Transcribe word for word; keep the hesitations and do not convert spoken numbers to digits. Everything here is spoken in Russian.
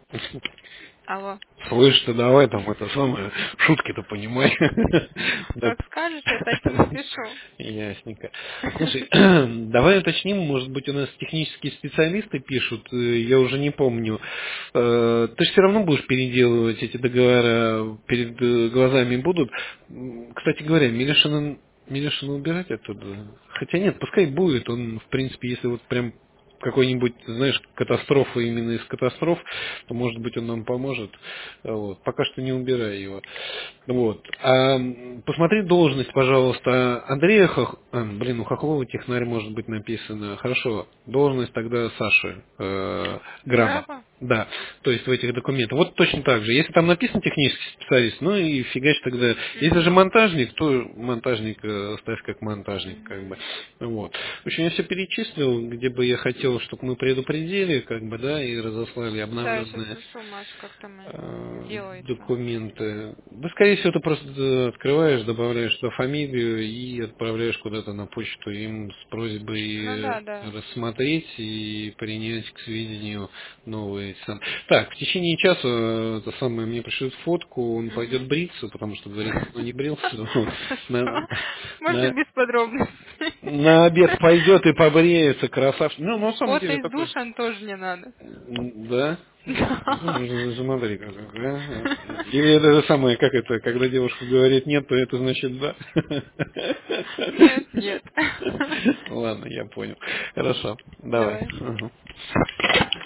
Алло. Слышь, ты давай там это самое, шутки-то понимай. Да. Как скажешь, я так и напишу. Ясненько. Слушай, давай уточним, может быть, у нас технические специалисты пишут, э, я уже не помню. Э, Ты же все равно будешь переделывать эти договора, перед э, глазами будут. М, Кстати говоря, Милешина, Милешина убирать оттуда? Хотя нет, пускай будет, он, в принципе, если вот прям какой-нибудь, знаешь, катастрофа именно из катастроф, то, может быть, он нам поможет. Вот. Пока что не убирай его. Вот. А м, посмотри должность, пожалуйста, Андрея Хох... а, блин, у Хохлова технарь может быть написано. Хорошо. Должность тогда Саши э, Граба. Граба? Да, то есть в этих документах. Вот точно так же. Если там написан технический специалист, ну и фигач тогда. Если же Угу. монтажник, то монтажник э, ставь как монтажник, как бы. Угу. Вот. В общем, я все перечислил, где бы я хотел, чтобы мы предупредили, как бы, да, и разослали Да, я сейчас обновленные пишу, Маш, как там э, э, делается. документы. Да, скорее всего, ты просто э, открываешь, добавляешь туда фамилию и отправляешь куда-то на почту им с Ну просьбой да, да. рассмотреть и принять к сведению новые. сам- Так, в течение часа э, это самое мне пришлют фотку, он Угу. пойдет бриться, потому что говорит, что не брился. Вот. На, Хорошо. Можно на- без подробностей. на обед пойдет и побреется, красавчик. Ну, на самом Фото деле из такой. душа тоже не надо. М, Да? Да. Ну, смотри, как, как, да? Или это самое, как это, когда девушка говорит нет, то это значит да. Нет, нет. Ладно, я понял. Хорошо, давай. Давай. Ага.